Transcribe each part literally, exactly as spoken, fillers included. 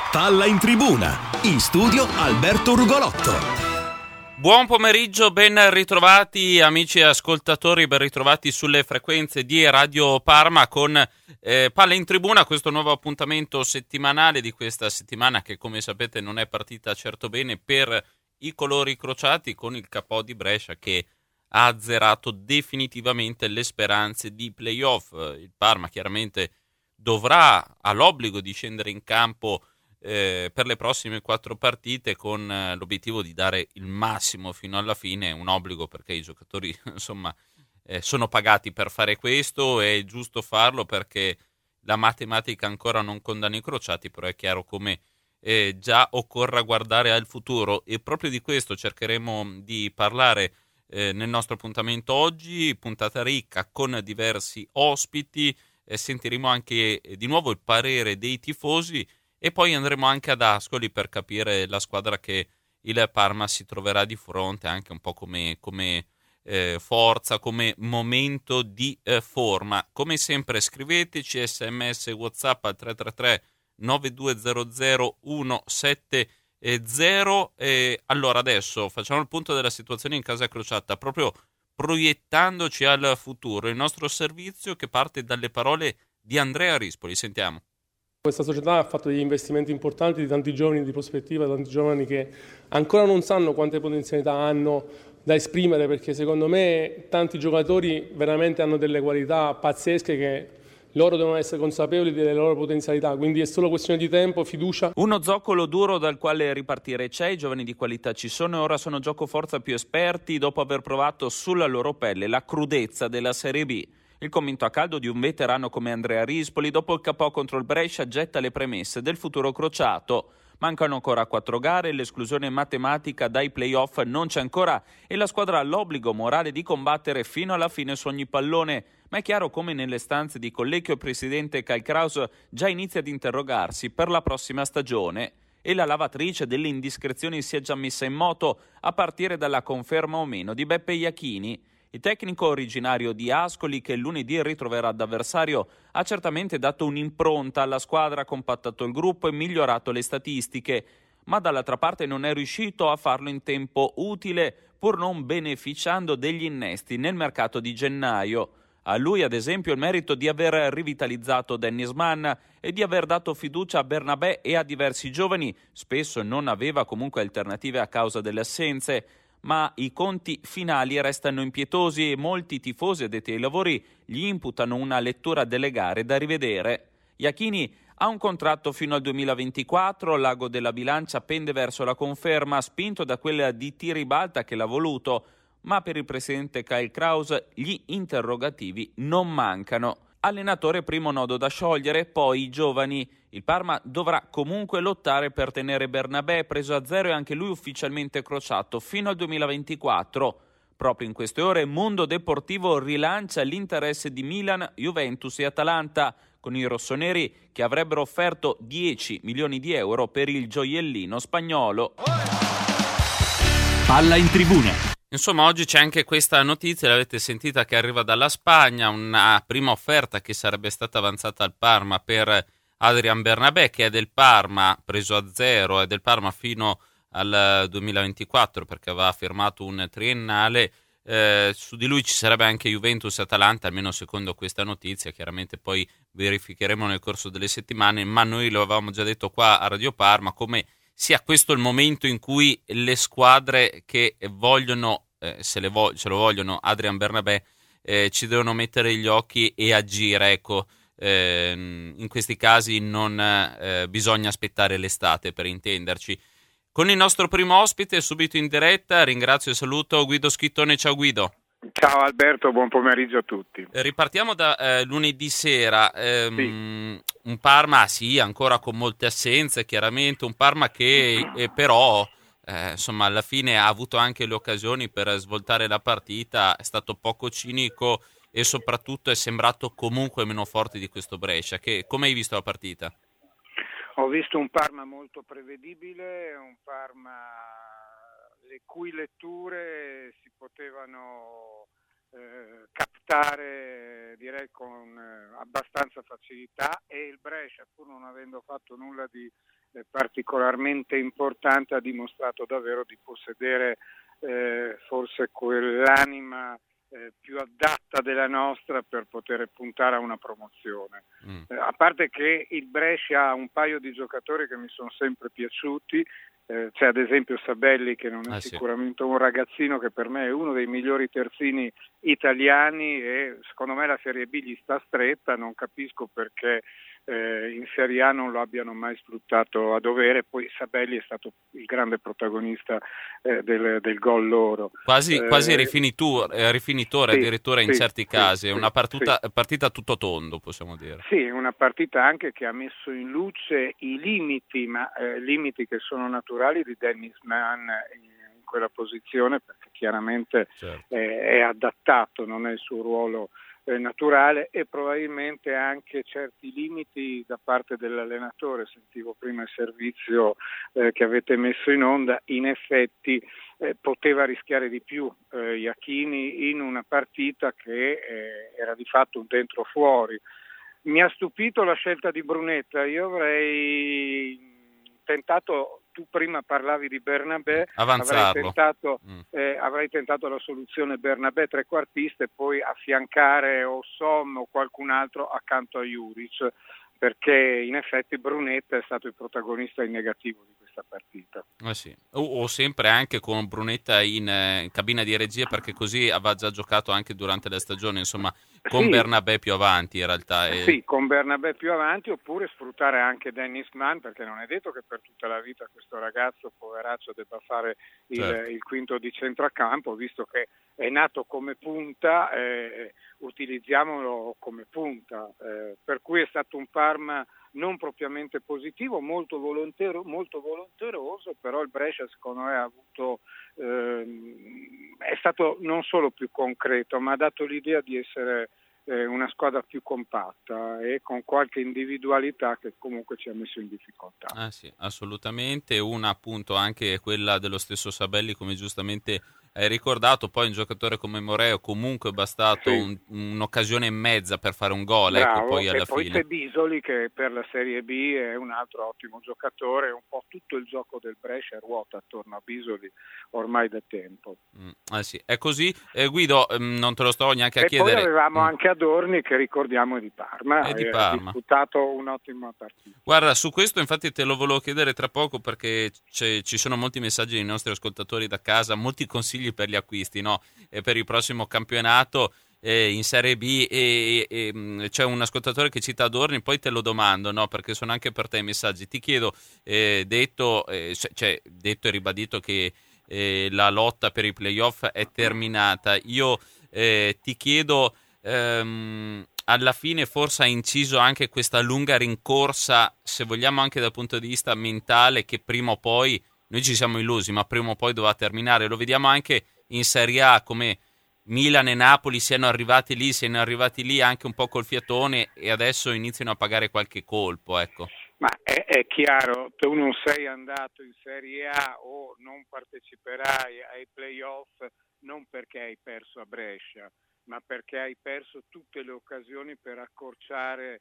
Palla in tribuna, in studio Alberto Rugolotto. Buon pomeriggio, ben ritrovati amici ascoltatori, ben ritrovati sulle frequenze di Radio Parma con eh, Palla in Tribuna, questo nuovo appuntamento settimanale di questa settimana che come sapete non è partita certo bene per i colori crociati, con il K O di Brescia che ha azzerato definitivamente le speranze di playoff. Il Parma chiaramente dovrà, ha l'obbligo di scendere in campo Eh, per le prossime quattro partite con eh, l'obiettivo di dare il massimo fino alla fine. È un obbligo perché i giocatori insomma eh, sono pagati per fare questo, è giusto farlo perché la matematica ancora non condanna i crociati, però è chiaro come eh, già occorra guardare al futuro, e proprio di questo cercheremo di parlare eh, nel nostro appuntamento oggi, puntata ricca con diversi ospiti. Eh, sentiremo anche eh, di nuovo il parere dei tifosi e poi andremo anche ad Ascoli per capire la squadra che il Parma si troverà di fronte, anche un po' come, come eh, forza, come momento di eh, forma. Come sempre scriveteci sms WhatsApp al tre tre tre nove due zero zero uno sette zero. E allora adesso facciamo il punto della situazione in casa crociata, proprio proiettandoci al futuro. Il nostro servizio che parte dalle parole di Andrea Rispoli. Sentiamo. Questa società ha fatto degli investimenti importanti di tanti giovani di prospettiva, tanti giovani che ancora non sanno quante potenzialità hanno da esprimere, perché secondo me tanti giocatori veramente hanno delle qualità pazzesche che loro devono essere consapevoli delle loro potenzialità, quindi è solo questione di tempo, fiducia. Uno zoccolo duro dal quale ripartire c'è, i giovani di qualità ci sono e ora sono gioco forza più esperti dopo aver provato sulla loro pelle la crudezza della Serie B. Il commento a caldo di un veterano come Andrea Rispoli dopo il K O contro il Brescia getta le premesse del futuro crociato. Mancano ancora quattro gare, l'esclusione matematica dai playoff non c'è ancora e la squadra ha l'obbligo morale di combattere fino alla fine su ogni pallone. Ma è chiaro come nelle stanze di Collecchio il presidente Kai Kraus già inizia ad interrogarsi per la prossima stagione. E la lavatrice delle indiscrezioni si è già messa in moto, a partire dalla conferma o meno di Beppe Iachini. Il tecnico originario di Ascoli, che lunedì ritroverà ad avversario, ha certamente dato un'impronta alla squadra, compattato il gruppo e migliorato le statistiche, ma dall'altra parte non è riuscito a farlo in tempo utile, pur non beneficiando degli innesti nel mercato di gennaio. A lui, ad esempio, il merito di aver rivitalizzato Dennis Mann e di aver dato fiducia a Bernabé e a diversi giovani, spesso non aveva comunque alternative a causa delle assenze, ma i conti finali restano impietosi e molti tifosi addetti ai lavori gli imputano una lettura delle gare da rivedere. Iachini ha un contratto fino al duemilaventiquattro, l'ago della bilancia pende verso la conferma, spinto da quella di Tiribalta che l'ha voluto, ma per il presidente Kyle Kraus gli interrogativi non mancano. Allenatore primo nodo da sciogliere, poi i giovani. Il Parma dovrà comunque lottare per tenere Bernabé preso a zero e anche lui ufficialmente crociato fino al duemilaventiquattro. Proprio in queste ore Mondo Deportivo rilancia l'interesse di Milan, Juventus e Atalanta, con i rossoneri che avrebbero offerto dieci milioni di euro per il gioiellino spagnolo. Palla in tribuna. Insomma, oggi c'è anche questa notizia, l'avete sentita, che arriva dalla Spagna, una prima offerta che sarebbe stata avanzata al Parma per Adrian Bernabé, che è del Parma, preso a zero, è del Parma fino al duemilaventiquattro perché aveva firmato un triennale. Eh, su di lui ci sarebbe anche Juventus e Atalanta, almeno secondo questa notizia, chiaramente poi verificheremo nel corso delle settimane, ma noi lo avevamo già detto qua a Radio Parma come sia questo il momento in cui le squadre che vogliono, eh, se, le vo- se lo vogliono, Adrian Bernabé, eh, ci devono mettere gli occhi e agire, ecco. Eh, in questi casi non eh, bisogna aspettare l'estate, per intenderci. Con il nostro primo ospite subito in diretta, ringrazio e saluto Guido Schittone. Ciao Guido. Ciao Alberto, buon pomeriggio a tutti. Ripartiamo da eh, lunedì sera. Ehm, sì. Un Parma, sì, ancora con molte assenze, chiaramente, un Parma che eh, però eh, insomma alla fine ha avuto anche le occasioni per svoltare la partita, è stato poco cinico e soprattutto è sembrato comunque meno forte di questo Brescia. Che, come hai visto la partita? Ho visto un Parma molto prevedibile, un Parma le cui letture si potevano eh, captare direi con eh, abbastanza facilità, e il Brescia, pur non avendo fatto nulla di eh, particolarmente importante, ha dimostrato davvero di possedere eh, forse quell'anima eh, più adatta della nostra per poter puntare a una promozione. Mm. Eh, a parte che il Brescia ha un paio di giocatori che mi sono sempre piaciuti. Eh, c'è ad esempio Sabelli, che non è ah, sicuramente sì. un ragazzino, che per me è uno dei migliori terzini italiani, e secondo me la Serie B gli sta stretta. Non capisco perché eh, in Serie A non lo abbiano mai sfruttato a dovere. Poi Sabelli è stato il grande protagonista eh, del, del gol loro. Quasi, eh, quasi rifinitore, rifinitore sì, addirittura in sì, certi sì, casi, è sì, una partita, sì. partita tutto tondo, possiamo dire. Sì, una partita anche che ha messo in luce i limiti, ma eh, limiti che sono naturali, di Dennis Mann in quella posizione, perché chiaramente certo. eh, è adattato, non è il suo ruolo eh, naturale, e probabilmente anche certi limiti da parte dell'allenatore. Sentivo prima il servizio eh, che avete messo in onda, in effetti eh, poteva rischiare di più eh, Iachini in una partita che eh, era di fatto un dentro fuori. Mi ha stupito la scelta di Brunetta. Io avrei tentato, tu prima parlavi di Bernabé, avrei tentato, mm. eh, avrei tentato la soluzione Bernabé trequartista e poi affiancare o Som o qualcun altro accanto a Juric, perché in effetti Brunetta è stato il protagonista in negativo di questa partita. Eh sì. o, o sempre anche con Brunetta in eh, cabina di regia, perché così aveva già giocato anche durante la stagione, insomma, con sì. Bernabé più avanti in realtà. E... Sì, con Bernabé più avanti, oppure sfruttare anche Dennis Mann, perché non è detto che per tutta la vita questo ragazzo poveraccio debba fare il, certo. il quinto di centrocampo, visto che è nato come punta, eh, utilizziamolo come punta, eh, per cui è stato un Parma non propriamente positivo, molto, volontero, molto volonteroso, però il Brescia secondo me ha avuto, ehm, è stato non solo più concreto, ma ha dato l'idea di essere eh, una squadra più compatta e con qualche individualità che comunque ci ha messo in difficoltà. Ah sì, assolutamente. Una appunto anche quella dello stesso Sabelli, come giustamente hai ricordato. Poi un giocatore come Moreo comunque è bastato sì. un, un'occasione e mezza per fare un gol. Bravo, ecco, poi alla e poi fine. c'è Bisoli, che per la Serie B è un altro ottimo giocatore. Un po' tutto il gioco del Brescia ruota attorno a Bisoli ormai da tempo. Mm, eh sì, è così. Eh, Guido, ehm, non te lo sto neanche a e chiedere. E poi avevamo mm. anche Adorni, che ricordiamo è di Parma, è di ha Parma. disputato un'ottima partita. Guarda, su questo infatti te lo volevo chiedere tra poco, perché c'è, ci sono molti messaggi dei nostri ascoltatori da casa, molti consigli per gli acquisti, no? E per il prossimo campionato eh, in Serie B, e, e, e c'è un ascoltatore che cita Adorni, poi te lo domando, no? Perché sono anche per te i messaggi. Ti chiedo, eh, detto, eh, cioè, detto e ribadito che eh, la lotta per i playoff è terminata, io eh, ti chiedo... Ehm, alla fine forse ha inciso anche questa lunga rincorsa, se vogliamo anche dal punto di vista mentale, che prima o poi, noi ci siamo illusi, ma prima o poi doveva terminare. Lo vediamo anche in Serie A, come Milan e Napoli siano arrivati lì, siano arrivati lì anche un po' col fiatone, e adesso iniziano a pagare qualche colpo, ecco. Ma è, è chiaro, tu non sei andato in Serie A o non parteciperai ai playoff non perché hai perso a Brescia, ma perché hai perso tutte le occasioni per accorciare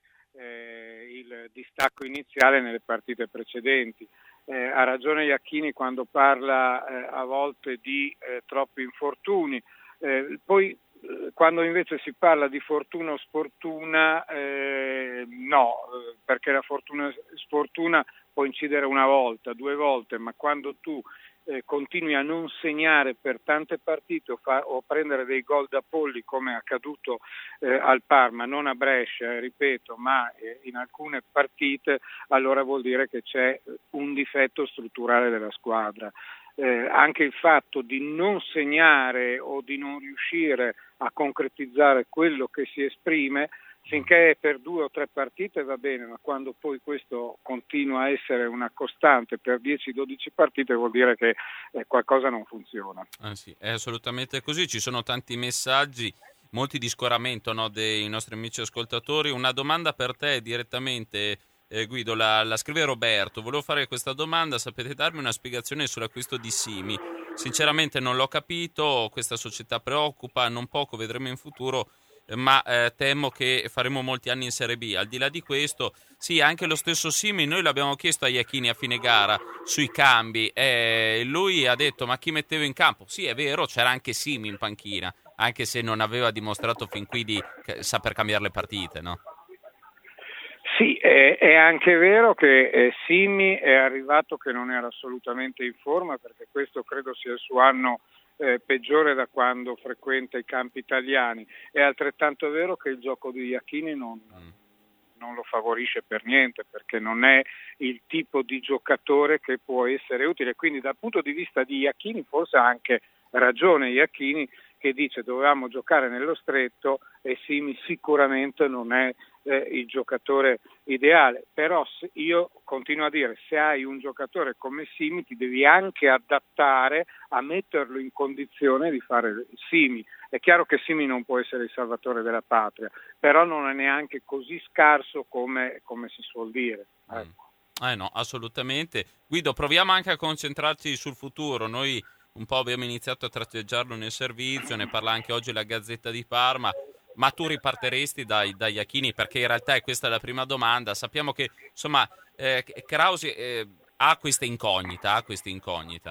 eh, il distacco iniziale nelle partite precedenti. Eh, ha ragione Iachini quando parla eh, a volte di eh, troppi infortuni, eh, poi eh, quando invece si parla di fortuna o sfortuna, eh, no, perché la fortuna sfortuna può incidere una volta, due volte, ma quando tu Eh, continui a non segnare per tante partite o, fa, o prendere dei gol da polli, come è accaduto eh, al Parma, non a Brescia, eh, ripeto, ma eh, in alcune partite, allora vuol dire che c'è un difetto strutturale della squadra. Eh, anche il fatto di non segnare o di non riuscire a concretizzare quello che si esprime, finché è per due o tre partite va bene, ma quando poi questo continua a essere una costante per dieci dodici partite, vuol dire che eh, qualcosa non funziona. Ah sì, è assolutamente così. Ci sono tanti messaggi, molti di scoramento, no, dei nostri amici ascoltatori. Una domanda per te direttamente, eh, Guido, la, la scrive Roberto. Volevo fare questa domanda: sapete darmi una spiegazione sull'acquisto di Simi? Sinceramente non l'ho capito, questa società preoccupa, non poco, vedremo in futuro. ma eh, temo che faremo molti anni in Serie B. Al di là di questo, sì, anche lo stesso Simi, noi l'abbiamo chiesto a Iachini a fine gara sui cambi, e lui ha detto: ma chi mettevo in campo? Sì, è vero, c'era anche Simi in panchina, anche se non aveva dimostrato fin qui di saper cambiare le partite, no? Sì, è, è anche vero che eh, Simi è arrivato che non era assolutamente in forma, perché questo credo sia il suo anno eh, peggiore da quando frequenta i campi italiani. È altrettanto vero che il gioco di Iachini non, non lo favorisce per niente, perché non è il tipo di giocatore che può essere utile. Quindi dal punto di vista di Iachini forse ha anche ragione Iachini, che dice dovevamo giocare nello stretto e Simi sicuramente non è eh, il giocatore ideale. Però se, io continuo a dire, se hai un giocatore come Simi ti devi anche adattare a metterlo in condizione di fare Simi. È chiaro che Simi non può essere il salvatore della patria, però non è neanche così scarso come, come si suol dire. Ecco. Eh no, assolutamente. Guido, proviamo anche a concentrarci sul futuro. Noi un po' abbiamo iniziato a tratteggiarlo nel servizio, ne parla anche oggi la Gazzetta di Parma, ma tu ripartiresti dai, da Iachini? Perché in realtà è questa la prima domanda. Sappiamo che insomma eh, Krausi eh, ha questa incognita, ha questa incognita.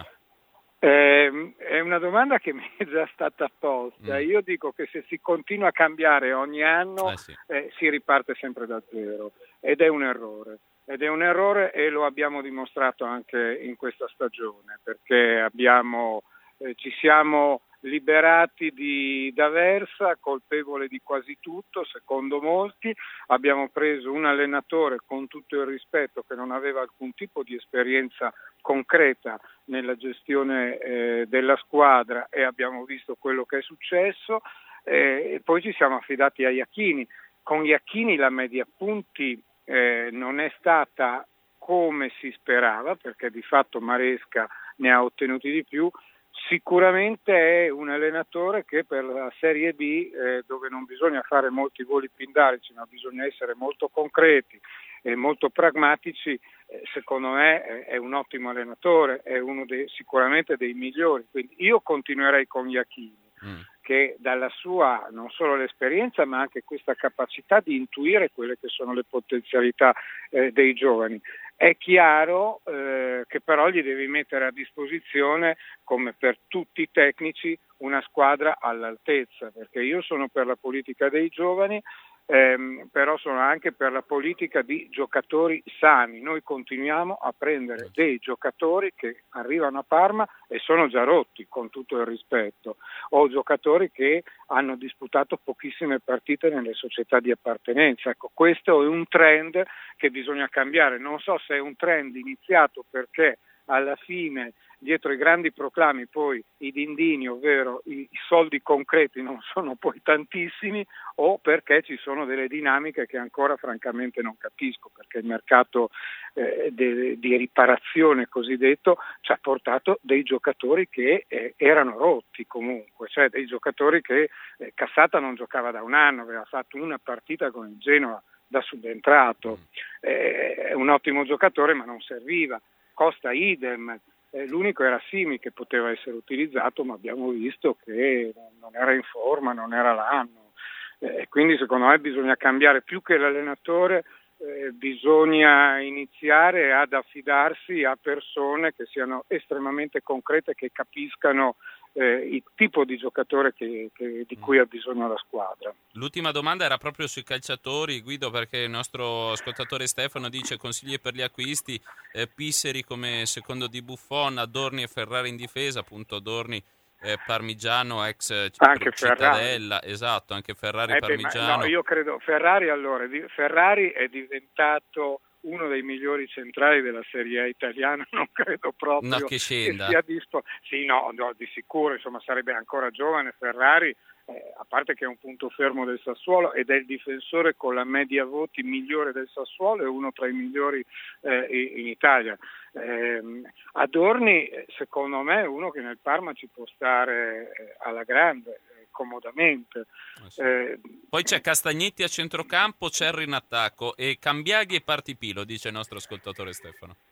Eh, è una domanda che mi è già stata posta. Mm. Io dico che se si continua a cambiare ogni anno eh sì. eh, si riparte sempre da zero, ed è un errore. Ed è un errore e lo abbiamo dimostrato anche in questa stagione, perché abbiamo, eh, ci siamo liberati di D'Aversa, colpevole di quasi tutto, secondo molti. Abbiamo preso un allenatore, con tutto il rispetto, che non aveva alcun tipo di esperienza concreta nella gestione eh, della squadra, e abbiamo visto quello che è successo. Eh, e poi ci siamo affidati a Iachini. Con Iachini la media punti Eh, non è stata come si sperava, perché di fatto Maresca ne ha ottenuti di più. Sicuramente è un allenatore che per la Serie B, eh, dove non bisogna fare molti voli pindarici, ma bisogna essere molto concreti e molto pragmatici, eh, secondo me è, è un ottimo allenatore, è uno dei, sicuramente dei migliori. Quindi io continuerei con Iachini, mm. che dalla sua non solo l'esperienza ma anche questa capacità di intuire quelle che sono le potenzialità eh, dei giovani. È chiaro eh, che però gli devi mettere a disposizione, come per tutti i tecnici, una squadra all'altezza, perché io sono per la politica dei giovani, ehm, però sono anche per la politica di giocatori sani. Noi continuiamo a prendere dei giocatori che arrivano a Parma e sono già rotti, con tutto il rispetto, o giocatori che hanno disputato pochissime partite nelle società di appartenenza. Ecco, questo è un trend che bisogna cambiare. Non so se è un trend iniziato perché alla fine, dietro i grandi proclami, poi i dindini, ovvero i, i soldi concreti, non sono poi tantissimi, o perché ci sono delle dinamiche che ancora francamente non capisco, perché il mercato eh, de, di riparazione cosiddetto ci ha portato dei giocatori che eh, erano rotti comunque, cioè dei giocatori che eh, Cassata non giocava da un anno, aveva fatto una partita con il Genoa da subentrato, eh, è un ottimo giocatore ma non serviva. Costa idem, eh, l'unico era Simi che poteva essere utilizzato, ma abbiamo visto che non era in forma, non era l'anno, eh, quindi secondo me bisogna cambiare. Più che l'allenatore eh, bisogna iniziare ad affidarsi a persone che siano estremamente concrete, che capiscano eh, il tipo di giocatore che, che, di cui ha bisogno la squadra. L'ultima domanda era proprio sui calciatori, Guido, perché il nostro ascoltatore Stefano dice: consigli per gli acquisti, eh, Pisseri come secondo di Buffon, Adorni e Ferrari in difesa, appunto Adorni eh, Parmigiano, ex anche Cittadella, Ferrari. Esatto, anche Ferrari eh Parmigiano. Beh, no, io credo Ferrari, allora, Ferrari è diventato uno dei migliori centrali della Serie A italiana, non credo proprio no, che, scenda. che sia dispo- sì, no, no, di sicuro, insomma, sarebbe ancora giovane Ferrari, eh, a parte che è un punto fermo del Sassuolo ed è il difensore con la media voti migliore del Sassuolo, è uno tra i migliori eh, in Italia. Eh, Adorni, secondo me, è uno che nel Parma ci può stare eh, alla grande, eh, comodamente. Eh sì. eh, Poi c'è Castagnetti a centrocampo, Cerri in attacco e Cambiaghi e Partipilo, dice il nostro ascoltatore Stefano.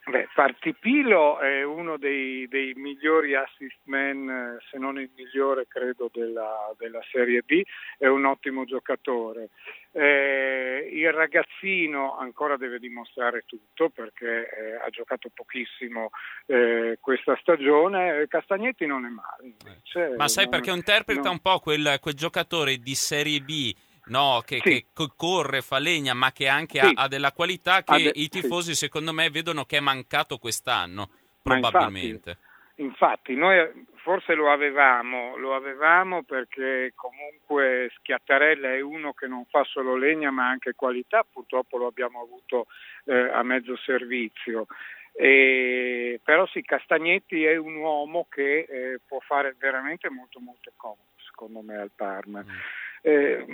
Beh, Partipilo è uno dei, dei migliori assist man, se non il migliore credo della, della Serie B, è un ottimo giocatore. Eh, il ragazzino ancora deve dimostrare tutto perché eh, ha giocato pochissimo eh, questa stagione. Castagnetti non è male invece. Ma sai perché interpreta non... un po' quel, quel giocatore di Serie B, no, che, sì. che corre, fa legna, ma che anche sì. ha, ha della qualità che de- i tifosi sì. secondo me vedono che è mancato quest'anno, Ma probabilmente. Infatti, infatti noi forse lo avevamo, lo avevamo perché comunque Schiattarella è uno che non fa solo legna ma anche qualità, purtroppo lo abbiamo avuto eh, a mezzo servizio. E, però sì, Castagnetti è un uomo che eh, può fare veramente molto molto comodo secondo me al Parma. Mm. Eh,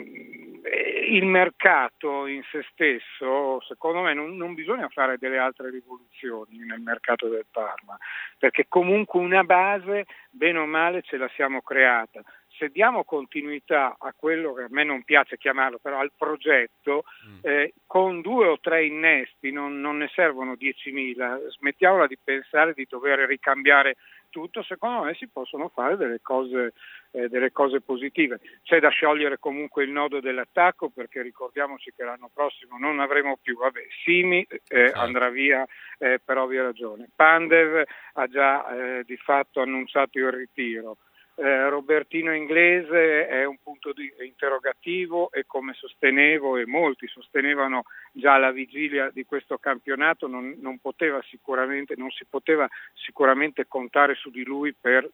il mercato in se stesso, secondo me, non, non bisogna fare delle altre rivoluzioni nel mercato del Parma, perché comunque una base, bene o male, ce la siamo creata. Se diamo continuità a quello che a me non piace chiamarlo, però al progetto, eh, con due o tre innesti non, non ne servono diecimila, smettiamola di pensare di dover ricambiare tutto, secondo me si possono fare delle cose, eh, delle cose positive. C'è da sciogliere comunque il nodo dell'attacco perché ricordiamoci che l'anno prossimo non avremo più, vabbè, Simi eh, certo. andrà via eh, per ovvie ragioni, Pandev ha già eh, di fatto annunciato il ritiro. Eh, Robertino Inglese è un punto di interrogativo e come sostenevo e molti sostenevano già alla vigilia di questo campionato non, non poteva sicuramente non si poteva sicuramente contare su di lui per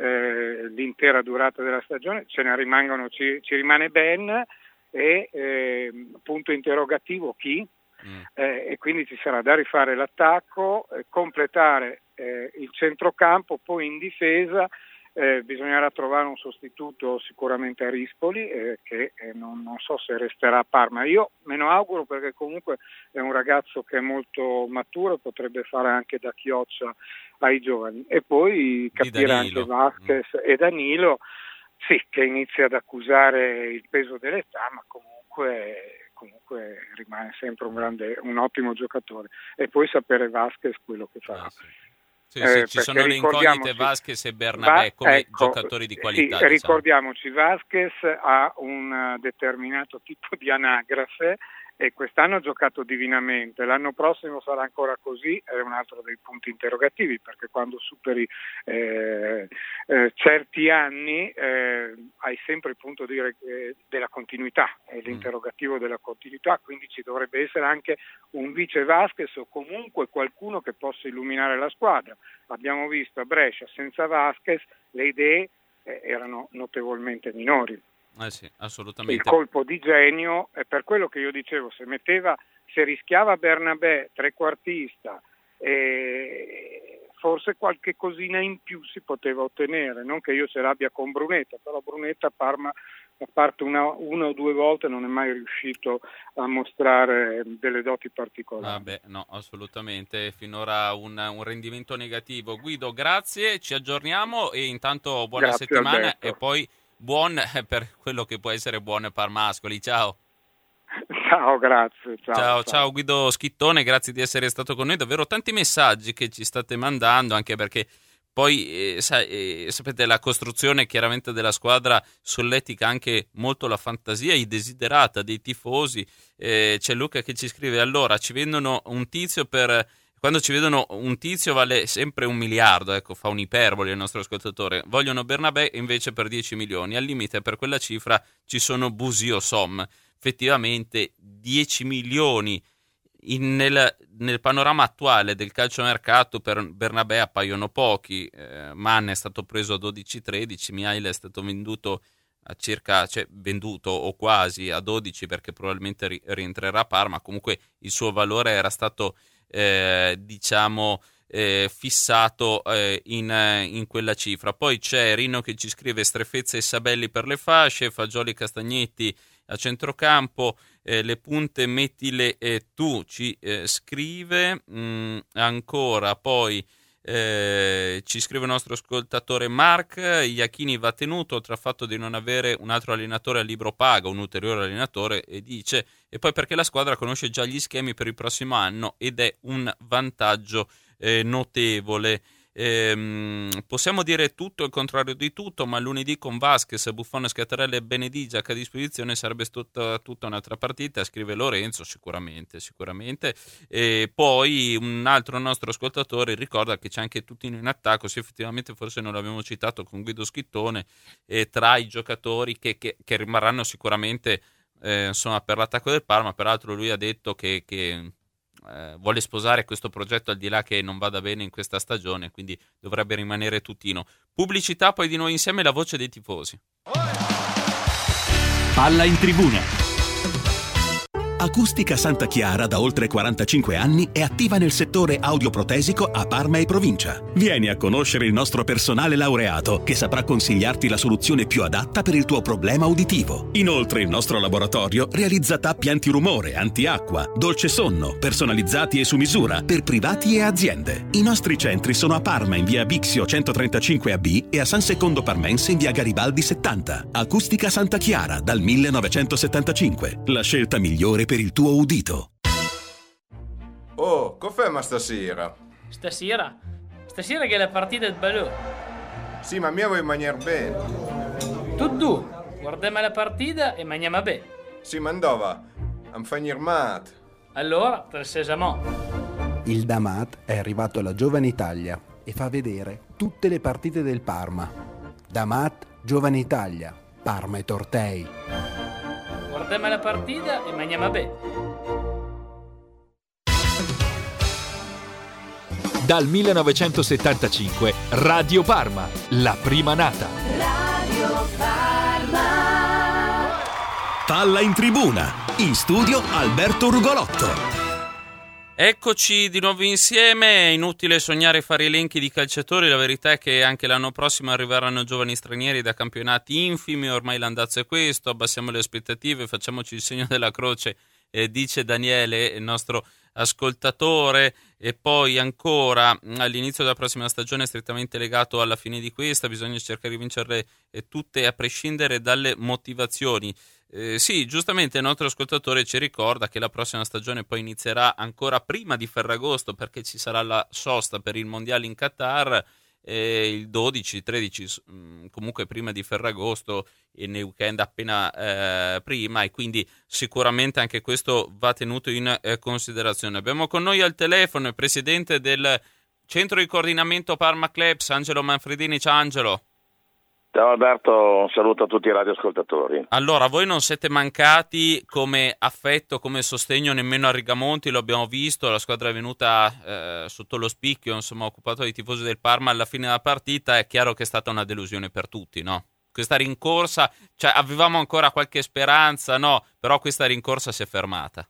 eh, l'intera durata della stagione. Ce ne rimangono ci, ci rimane Ben e eh, punto interrogativo chi mm. eh, e quindi ci sarà da rifare l'attacco, eh, completare eh, il centrocampo, poi in difesa Eh, bisognerà trovare un sostituto sicuramente a Rispoli eh, che eh, non, non so se resterà a Parma. Io me lo auguro perché comunque è un ragazzo che è molto maturo, potrebbe fare anche da chioccia ai giovani e poi capire anche Vasquez mm. e Danilo sì, che inizia ad accusare il peso dell'età, ma comunque comunque rimane sempre un grande, un ottimo giocatore e poi sapere Vasquez quello che farà. Ah, sì. Sì, sì, eh, ci sono le incognite Vasquez e Bernabé Va- come ecco, giocatori di qualità. Sì, diciamo. Ricordiamoci, Vasquez ha un determinato tipo di anagrafe e quest'anno ha giocato divinamente, l'anno prossimo sarà ancora così, è un altro dei punti interrogativi perché quando superi eh, eh, certi anni eh, hai sempre il punto di, eh, della continuità, è l'interrogativo della continuità, quindi ci dovrebbe essere anche un vice Vasquez o comunque qualcuno che possa illuminare la squadra. Abbiamo visto a Brescia senza Vasquez le idee eh, erano notevolmente minori. Eh sì, assolutamente. Il colpo di genio è per quello che io dicevo, se metteva, se rischiava Bernabé trequartista, eh, forse qualche cosina in più si poteva ottenere, non che io ce l'abbia con Brunetta, però Brunetta a Parma, a parte una, una o due volte, non è mai riuscito a mostrare delle doti particolari. Vabbè, no, assolutamente, finora un, un rendimento negativo. Guido, grazie, ci aggiorniamo e intanto buona grazie, settimana Alberto. E poi buon per quello che può essere buono Parmascoli. Ciao. Ciao, grazie. Ciao, ciao, ciao, ciao Guido Schittone, grazie di essere stato con noi. Davvero tanti messaggi che ci state mandando, anche perché poi eh, sa, eh, sapete, la costruzione chiaramente della squadra solletica anche molto la fantasia, i desiderata dei tifosi. Eh, c'è Luca che ci scrive: allora ci vendono un tizio per... Quando ci vedono un tizio vale sempre un miliardo, ecco, fa un'iperbole il nostro ascoltatore. Vogliono Bernabé invece per dieci milioni. Al limite per quella cifra ci sono Busi o Som. Effettivamente dieci milioni in, nel, nel panorama attuale del calciomercato per Bernabé appaiono pochi. Eh, Mann è stato preso a dodici tredici, Mihail è stato venduto a circa, cioè venduto o quasi a dodici perché probabilmente ri, rientrerà a Parma. Comunque il suo valore era stato... Eh, diciamo eh, fissato eh, in, eh, in quella cifra. Poi c'è Rino che ci scrive: Strefezza e Sabelli per le fasce, Fagioli e Castagnetti a centrocampo, eh, le punte mettile eh, tu, ci eh, scrive. Mm, ancora poi Eh, ci scrive il nostro ascoltatore Mark: Iachini va tenuto, oltre al fatto di non avere un altro allenatore a libro paga, un ulteriore allenatore, e dice, e poi perché la squadra conosce già gli schemi per il prossimo anno ed è un vantaggio eh, notevole. Eh, possiamo dire tutto e il contrario di tutto, ma lunedì con Vasquez, Buffon, Scattarella e Benedigia a disposizione sarebbe tutta, tutta un'altra partita, scrive Lorenzo. Sicuramente, sicuramente. E poi un altro nostro ascoltatore ricorda che c'è anche Tutino in attacco, sì, effettivamente forse non l'abbiamo citato, con Guido Schittone, e tra i giocatori che, che, che rimarranno sicuramente eh, insomma, per l'attacco del Parma. Peraltro lui ha detto che, che Eh, vuole sposare questo progetto al di là che non vada bene in questa stagione, quindi dovrebbe rimanere Tutino. Pubblicità, poi di noi insieme la voce dei tifosi. Palla in tribuna. Acustica Santa Chiara da oltre quarantacinque anni è attiva nel settore audioprotesico a Parma e provincia. Vieni a conoscere il nostro personale laureato che saprà consigliarti la soluzione più adatta per il tuo problema uditivo. Inoltre il nostro laboratorio realizza tappi antirumore, antiacqua, dolce sonno, personalizzati e su misura per privati e aziende. I nostri centri sono a Parma in via Bixio centotrentacinque A B e a San Secondo Parmense in via Garibaldi settanta. Acustica Santa Chiara dal millenovecentosettantacinque. La scelta migliore per il tuo udito. Oh, cof'è stasera? Stasera? Stasera che è la partita del Balò. Sì, ma mia vuoi mangiare bene. Tu tu, guardiamo la partita e mangiamo bene. Sì, ma dove? Am fanir mat. Allora, per sesamo. Il Damat è arrivato alla Giovane Italia e fa vedere tutte le partite del Parma. Damat, Giovane Italia, Parma e Tortei. Guardiamo la partita e mangiamo bene. Dal millenovecentosettantacinque Radio Parma, la prima nata. Radio Parma. Palla in tribuna. In studio Alberto Rugolotto. Eccoci di nuovo insieme. È inutile sognare e fare elenchi di calciatori, la verità è che anche l'anno prossimo arriveranno giovani stranieri da campionati infimi, ormai l'andazzo è questo, abbassiamo le aspettative, facciamoci il segno della croce, eh, dice Daniele, il nostro ascoltatore. E poi ancora, all'inizio della prossima stagione, strettamente legato alla fine di questa, bisogna cercare di vincerle eh, tutte a prescindere dalle motivazioni. Eh, sì, giustamente il nostro ascoltatore ci ricorda che la prossima stagione poi inizierà ancora prima di Ferragosto, perché ci sarà la sosta per il mondiale in Qatar eh, il dodici tredici, comunque prima di Ferragosto e nei weekend appena eh, prima, e quindi sicuramente anche questo va tenuto in eh, considerazione. Abbiamo con noi al telefono il presidente del centro di coordinamento Parma Clubs, Angelo Manfredini. Ciao Angelo. Ciao Alberto, un saluto a tutti i radioascoltatori. Allora, voi non siete mancati come affetto, come sostegno nemmeno a Rigamonti, lo abbiamo visto, la squadra è venuta eh, sotto lo spicchio, insomma, occupato dai tifosi del Parma alla fine della partita. È chiaro che è stata una delusione per tutti, no? Questa rincorsa, cioè avevamo ancora qualche speranza, no? Però questa rincorsa si è fermata.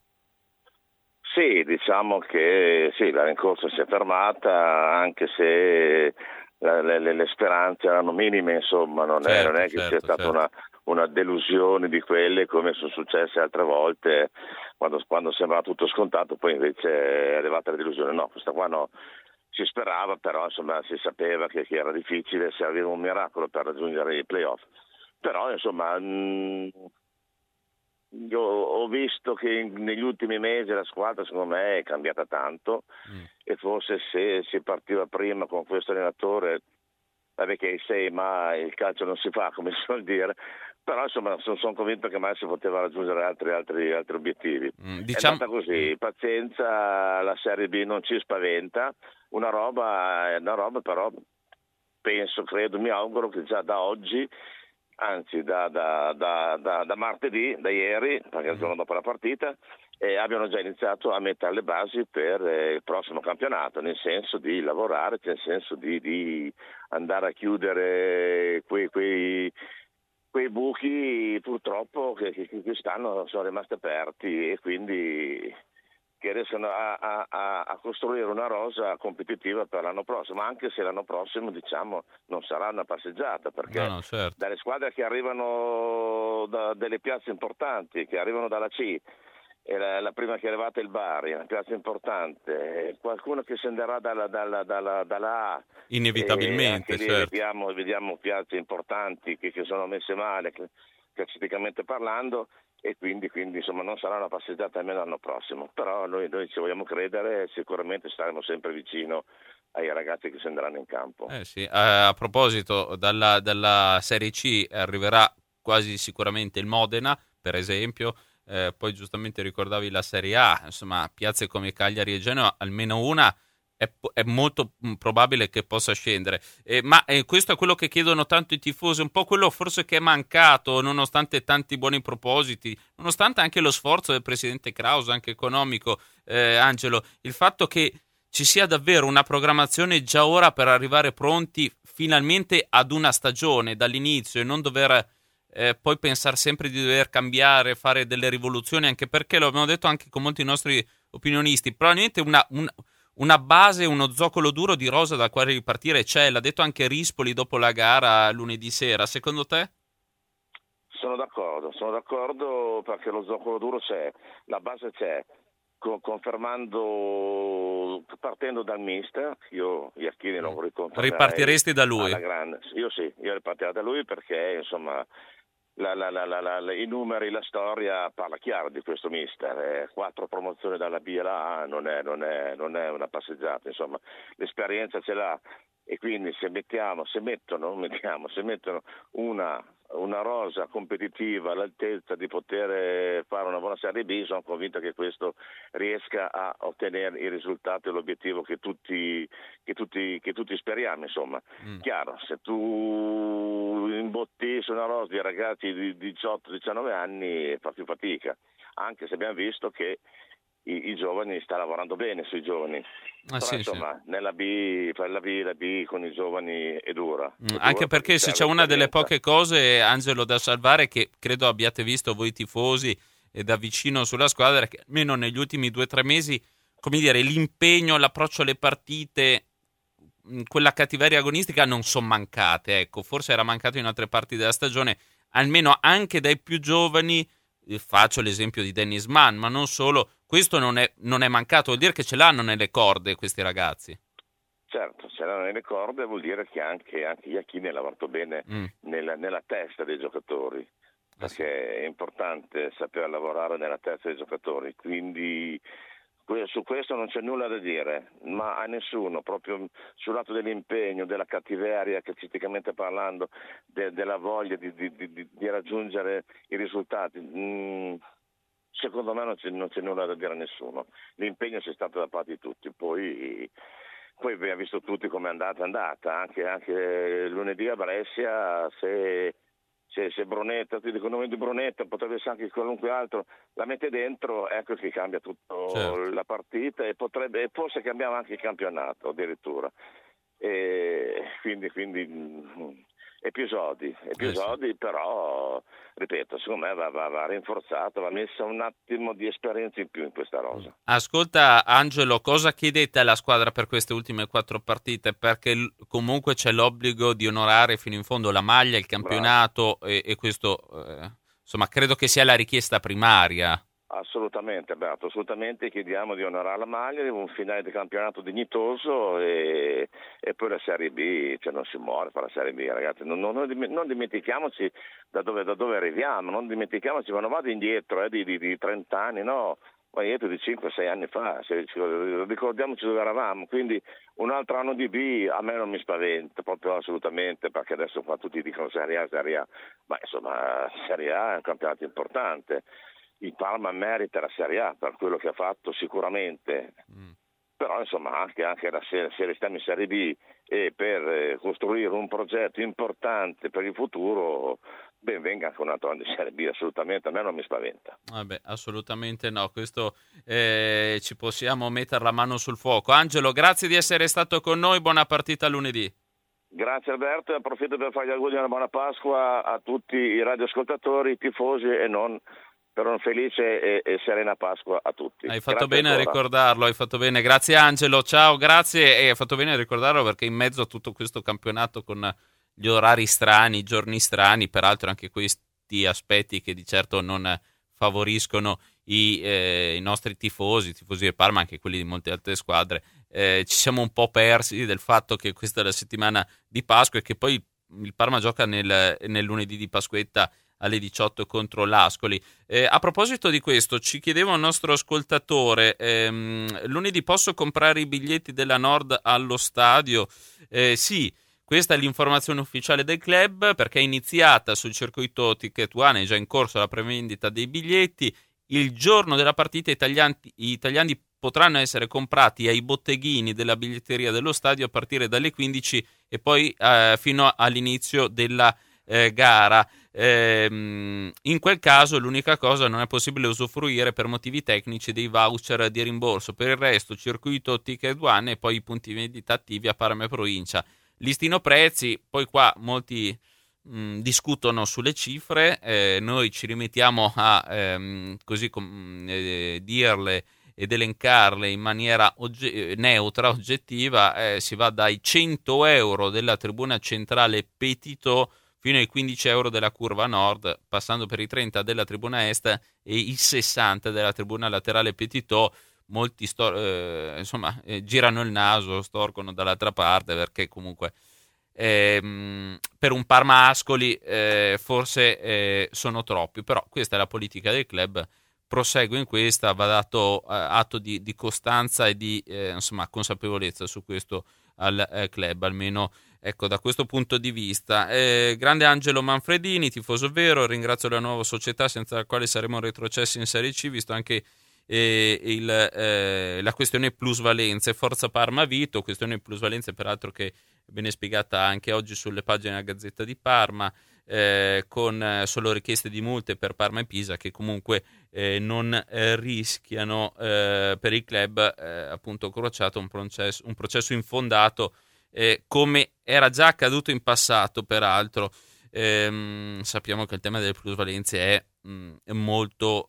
Sì, diciamo che sì, la rincorsa si è fermata, anche se Le, le, le speranze erano minime, insomma, non, certo, è, non è che certo, sia stata certo. una, una delusione di quelle come sono successe altre volte, quando, quando sembrava tutto scontato, poi invece è arrivata la delusione. No, questa qua no, si sperava, però insomma si sapeva che, che era difficile, serviva un miracolo per raggiungere i playoff. Però insomma mh, io ho visto che in, negli ultimi mesi la squadra secondo me è cambiata tanto mm. e forse se si partiva prima con questo allenatore, vabbè che sei, ma il calcio non si fa, come si suol dire, però insomma sono, sono convinto che mai si poteva raggiungere altri, altri, altri obiettivi. Mm, diciamo... È andata così, pazienza, la Serie B non ci spaventa, una roba è una roba, però penso, credo, mi auguro che già da oggi, anzi da, da, da, da, da martedì, da ieri, perché il giorno dopo la partita, eh, abbiano già iniziato a mettere le basi per eh, il prossimo campionato, nel senso di lavorare, nel senso di, di andare a chiudere quei, quei, quei buchi purtroppo che, che quest'anno sono rimasti aperti, e quindi che riescono a, a, a costruire una rosa competitiva per l'anno prossimo, anche se l'anno prossimo diciamo non sarà una passeggiata, perché no, no, certo. dalle squadre che arrivano da delle piazze importanti, che arrivano dalla C, e la, la prima che è arrivata è il Bari, una piazza importante, qualcuno che scenderà dalla, dalla, dalla, dalla A. Inevitabilmente, lì certo. Vediamo, vediamo piazze importanti che, che sono messe male, calcisticamente parlando, e quindi, quindi insomma non sarà una passeggiata almeno l'anno prossimo, però noi, noi ci vogliamo credere, sicuramente staremo sempre vicino ai ragazzi che scenderanno in campo. Eh sì. A, a proposito, dalla, dalla Serie C arriverà quasi sicuramente il Modena, per esempio. Eh, poi giustamente ricordavi la Serie A, insomma piazze come Cagliari e Genoa, almeno una è, è molto probabile che possa scendere, eh, ma eh, questo è quello che chiedono tanto i tifosi, un po' quello forse che è mancato nonostante tanti buoni propositi, nonostante anche lo sforzo del presidente Krause, anche economico, eh, Angelo, il fatto che ci sia davvero una programmazione già ora per arrivare pronti finalmente ad una stagione dall'inizio e non dover Eh, poi pensare sempre di dover cambiare, fare delle rivoluzioni, anche perché lo abbiamo detto anche con molti nostri opinionisti, probabilmente una, un, una base, uno zoccolo duro di rosa dal quale ripartire c'è, l'ha detto anche Rispoli dopo la gara lunedì sera, secondo te? Sono d'accordo, sono d'accordo perché lo zoccolo duro c'è, la base c'è, co- confermando, partendo dal mister, io Iachini non riconfermerei. Ripartiresti da lui? Alla grande. Io sì, io ripartirei da lui perché insomma La, la, la, la, la, i numeri, la storia parla chiaro di questo mister, eh, quattro promozioni dalla B alla A non è, non, è, non è una passeggiata, insomma l'esperienza ce l'ha e quindi se mettiamo, se mettono, mettiamo, se mettono una, una rosa competitiva all'altezza di poter fare una buona Serie B, sono convinto che questo riesca a ottenere i risultati e l'obiettivo che tutti, che tutti, che tutti speriamo, insomma. Mm. Chiaro, se tu imbotti su una rosa di ragazzi di diciotto diciannove anni fa più fatica, anche se abbiamo visto che I, i giovani sta lavorando bene sui giovani, ah, però sì, insomma sì. nella B, fare la B, la B con i giovani è dura, è mm, dura anche perché se c'è una delle poche cose, Angelo, da salvare che credo abbiate visto voi tifosi e da vicino sulla squadra, che almeno negli ultimi due o tre mesi, come dire, l'impegno, l'approccio alle partite, quella cattiveria agonistica non sono mancate, ecco, forse era mancato in altre parti della stagione, almeno anche dai più giovani. Faccio l'esempio di Dennis Mann, ma non solo, questo non è, non è mancato, vuol dire che ce l'hanno nelle corde questi ragazzi. Certo, ce l'hanno nelle corde, vuol dire che anche, anche Iachini ha lavorato bene mm. nella, nella testa dei giocatori, perché ah, sì. è importante saper lavorare nella testa dei giocatori, quindi su questo non c'è nulla da dire, ma a nessuno, proprio sul lato dell'impegno, della cattiveria, calcisticamente parlando, de, della voglia di, di, di, di raggiungere i risultati. Mm, secondo me non c'è, non c'è nulla da dire a nessuno. L'impegno c'è stato da parte di tutti, poi, poi abbiamo visto tutti come è andata, è andata, anche, anche lunedì a Brescia, se... Se, se Brunetta, ti dico il nome di Brunetta, potrebbe essere anche qualunque altro, la mette dentro, ecco che cambia tutto certo. la partita e potrebbe, e forse cambiamo anche il campionato addirittura. E quindi, quindi episodi, episodi eh sì. però, ripeto, secondo me va, va, va rinforzata, va messa un attimo di esperienza in più in questa rosa. Ascolta Angelo, cosa chiedete alla squadra per queste ultime quattro partite? Perché l- comunque c'è l'obbligo di onorare fino in fondo la maglia, il campionato e, e questo, eh, insomma, credo che sia la richiesta primaria. Assolutamente, Alberto, assolutamente chiediamo di onorare la maglia, un finale di campionato dignitoso e, e poi la Serie B, cioè non si muore per la Serie B, ragazzi, non, non, non dimentichiamoci da dove, da dove arriviamo, non dimentichiamoci, ma non vado indietro eh, di, di, di trenta anni, no, ma indietro di cinque sei anni fa, se, ricordiamoci dove eravamo, quindi un altro anno di B a me non mi spaventa, proprio assolutamente, perché adesso qua tutti dicono Serie A, Serie A, ma insomma Serie A è un campionato importante. Il Parma merita la Serie A per quello che ha fatto sicuramente, mm. però insomma anche, anche la serie, se restiamo in Serie B e per eh, costruire un progetto importante per il futuro, ben venga anche un altro anno di Serie B, assolutamente, a me non mi spaventa. Vabbè, assolutamente no, questo eh, ci possiamo mettere la mano sul fuoco. Angelo, grazie di essere stato con noi, buona partita lunedì. Grazie Alberto e approfitto per fargli auguri di una buona Pasqua a tutti i radioascoltatori, i tifosi e non... per un felice e, e serena Pasqua a tutti. Hai fatto grazie bene ancora. a ricordarlo, hai fatto bene. Grazie Angelo, ciao, grazie. E hai fatto bene a ricordarlo perché in mezzo a tutto questo campionato con gli orari strani, i giorni strani, peraltro anche questi aspetti che di certo non favoriscono i, eh, i nostri tifosi, i tifosi del Parma, anche quelli di molte altre squadre, eh, ci siamo un po' persi del fatto che questa è la settimana di Pasqua e che poi il Parma gioca nel, nel lunedì di Pasquetta alle diciotto contro l'Ascoli. Eh, a proposito di questo, ci chiedeva un nostro ascoltatore, ehm, lunedì posso comprare i biglietti della Nord allo stadio? Eh, sì, questa è l'informazione ufficiale del club, perché è iniziata sul circuito Ticket One, è già in corso la prevendita dei biglietti. Il giorno della partita italiani, gli italiani potranno essere comprati ai botteghini della biglietteria dello stadio a partire dalle quindici e poi eh, fino all'inizio della eh, gara. Ehm, in quel caso l'unica cosa, non è possibile usufruire per motivi tecnici dei voucher di rimborso. Per il resto circuito Ticket One e poi i punti vendita attivi a Parma e provincia. Listino prezzi, poi qua molti mh, discutono sulle cifre, eh, noi ci rimettiamo a ehm, così com- eh, dirle ed elencarle in maniera ogge- neutra, oggettiva. Eh, si va dai cento euro della tribuna centrale Petito fino ai quindici euro della curva nord, passando per i trenta della tribuna est e i sessanta della tribuna laterale Petito. Molti stor- eh, insomma eh, girano il naso, storcono dall'altra parte, perché comunque ehm, per un Parma Ascoli eh, forse eh, sono troppi, però questa è la politica del club, prosegue in questa, va dato eh, atto di, di costanza e di eh, insomma consapevolezza su questo al eh, club, almeno ecco da questo punto di vista. Eh, grande Angelo Manfredini, tifoso vero, ringrazio la nuova società senza la quale saremmo retrocessi in Serie C, visto anche E il, eh, la questione plusvalenze, Forza Parma Vito, questione plusvalenze peraltro che viene spiegata anche oggi sulle pagine della Gazzetta di Parma, eh, con eh, solo richieste di multe per Parma e Pisa che comunque eh, non eh, rischiano eh, per il club eh, appunto crociato un processo, un processo infondato, eh, come era già accaduto in passato peraltro. Ehm, sappiamo che il tema delle plusvalenze è, mh, è molto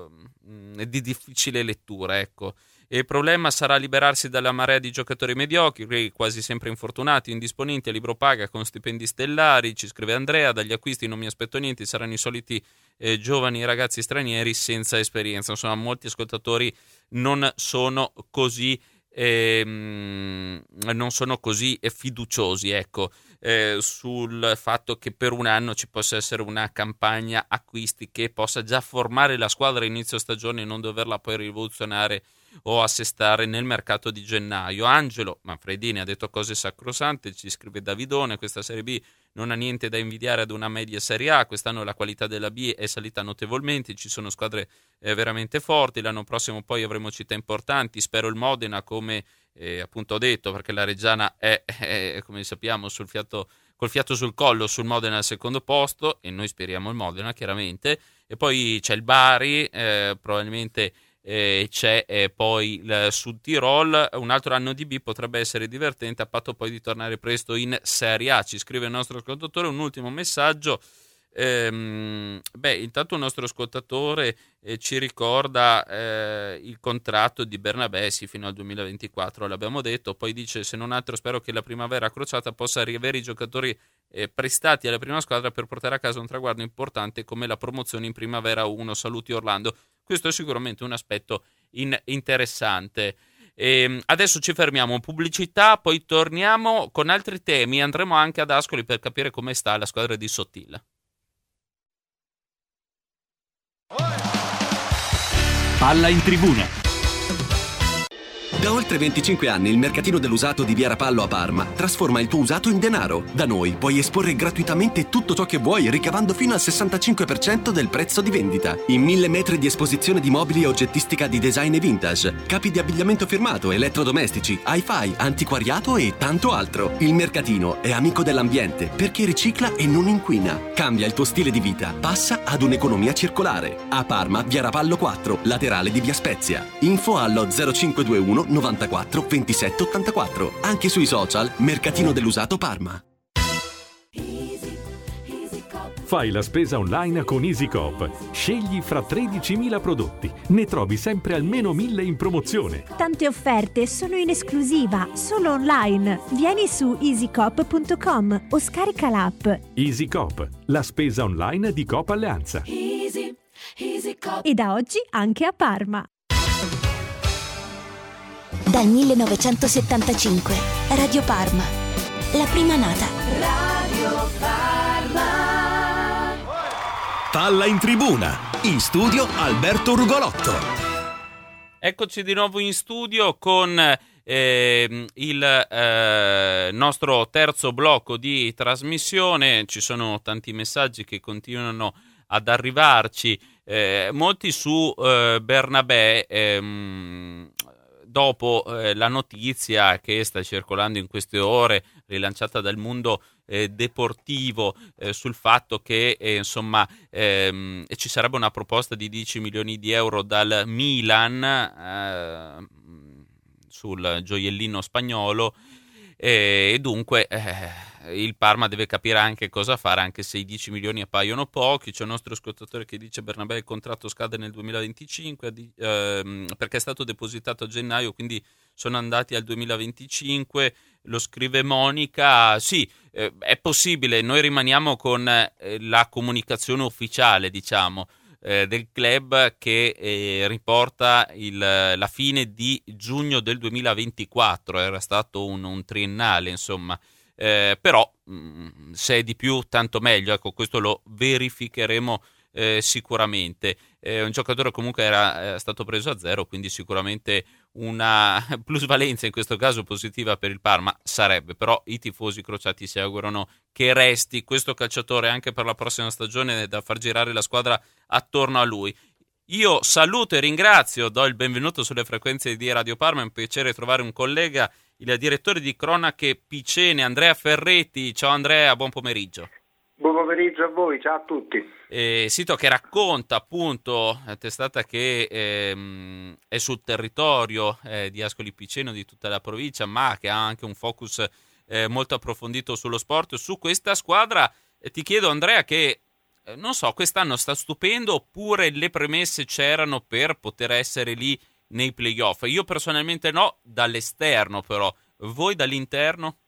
eh, di difficile lettura, ecco. E il problema sarà liberarsi dalla marea di giocatori mediocri, quasi sempre infortunati, indisponenti a libro paga con stipendi stellari, ci scrive Andrea. Dagli acquisti non mi aspetto niente, saranno i soliti eh, giovani ragazzi stranieri senza esperienza. Insomma, molti ascoltatori non sono così ehm, non sono così fiduciosi, ecco. Eh, sul fatto che per un anno ci possa essere una campagna acquisti che possa già formare la squadra inizio stagione e non doverla poi rivoluzionare o assestare nel mercato di gennaio. Angelo Manfredini ha detto cose sacrosante, ci scrive Davidone, questa Serie B non ha niente da invidiare ad una media Serie A, quest'anno la qualità della B è salita notevolmente, ci sono squadre eh, veramente forti, l'anno prossimo poi avremo città importanti, spero il Modena, come eh, appunto ho detto, perché la Reggiana è, è come sappiamo sul fiato, col fiato sul collo sul Modena al secondo posto, e noi speriamo il Modena chiaramente, e poi c'è il Bari, eh, probabilmente Eh, c'è eh, poi il Sud Tirol. Un altro anno di B potrebbe essere divertente a patto poi di tornare presto in Serie A, ci scrive il nostro ascoltatore. Un ultimo messaggio, ehm, beh intanto il nostro ascoltatore eh, ci ricorda eh, il contratto di Bernabé, sì, fino al duemilaventiquattro l'abbiamo detto, poi dice se non altro spero che la primavera crociata possa riavere i giocatori eh, prestati alla prima squadra per portare a casa un traguardo importante come la promozione in Primavera uno. Saluti Orlando. Questo è sicuramente un aspetto in- interessante. E adesso ci fermiamo, pubblicità, poi torniamo con altri temi, andremo anche ad Ascoli per capire come sta la squadra di Sottila. Palla in tribuna. Da oltre venticinque anni il mercatino dell'usato di Via Rapallo a Parma trasforma il tuo usato in denaro. Da noi puoi esporre gratuitamente tutto ciò che vuoi, ricavando fino al sessantacinque per cento del prezzo di vendita. In mille metri di esposizione di mobili e oggettistica di design e vintage, capi di abbigliamento firmato, elettrodomestici, hi-fi, antiquariato e tanto altro. Il mercatino è amico dell'ambiente perché ricicla e non inquina. Cambia il tuo stile di vita, passa ad un'economia circolare. A Parma, Via Rapallo quattro, laterale di Via Spezia. Info allo zero cinque due uno novantaquattro ventisette ottantaquattro. Anche sui social Mercatino dell'Usato Parma. Fai la spesa online con EasyCoop. Scegli fra tredicimila prodotti. Ne trovi sempre almeno mille in promozione. Tante offerte sono in esclusiva, solo online. Vieni su easycoop punto com o scarica l'app. EasyCoop, la spesa online di Coop Alleanza. Easy, EasyCop. E da oggi anche a Parma. Dal millenovecentosettantacinque, Radio Parma, la prima nata. Radio Parma. Palla in tribuna, in studio Alberto Rugolotto. Eccoci di nuovo in studio con eh, il eh, nostro terzo blocco di trasmissione. Ci sono tanti messaggi che continuano ad arrivarci, eh, molti su eh, Bernabé. Ehm, Dopo eh, la notizia che sta circolando in queste ore, rilanciata dal mondo eh, deportivo, eh, sul fatto che eh, insomma ehm, ci sarebbe una proposta di dieci milioni di euro dal Milan eh, sul gioiellino spagnolo, eh, e dunque eh, il Parma deve capire anche cosa fare, anche se i dieci milioni appaiono pochi. C'è un nostro ascoltatore che dice: Bernabé, il contratto scade nel duemilaventicinque ehm, perché è stato depositato a gennaio, quindi sono andati al duemilaventicinque. Lo scrive Monica. Sì, eh, è possibile, noi rimaniamo con eh, la comunicazione ufficiale, diciamo, eh, del club che eh, riporta il, la fine di giugno del duemilaventiquattro. Era stato un, un triennale, insomma. Eh, però mh, se è di più tanto meglio, ecco, questo lo verificheremo eh, sicuramente. Eh, un giocatore comunque era eh, stato preso a zero, quindi sicuramente una plusvalenza in questo caso positiva per il Parma sarebbe, però i tifosi crociati si augurano che resti questo calciatore anche per la prossima stagione, da far girare la squadra attorno a lui. Io saluto e ringrazio, do il benvenuto sulle frequenze di Radio Parma, è un piacere trovare un collega, il direttore di cronache picene, Andrea Ferretti. Ciao Andrea, buon pomeriggio. Buon pomeriggio a voi, ciao a tutti. Eh, sito che racconta appunto, testata che ehm, è sul territorio eh, di Ascoli Piceno, di tutta la provincia, ma che ha anche un focus eh, molto approfondito sullo sport, su questa squadra. Eh, ti chiedo Andrea che, eh, non so, quest'anno sta stupendo oppure le premesse c'erano per poter essere lì nei playoff? Io personalmente no, dall'esterno però. Voi dall'interno?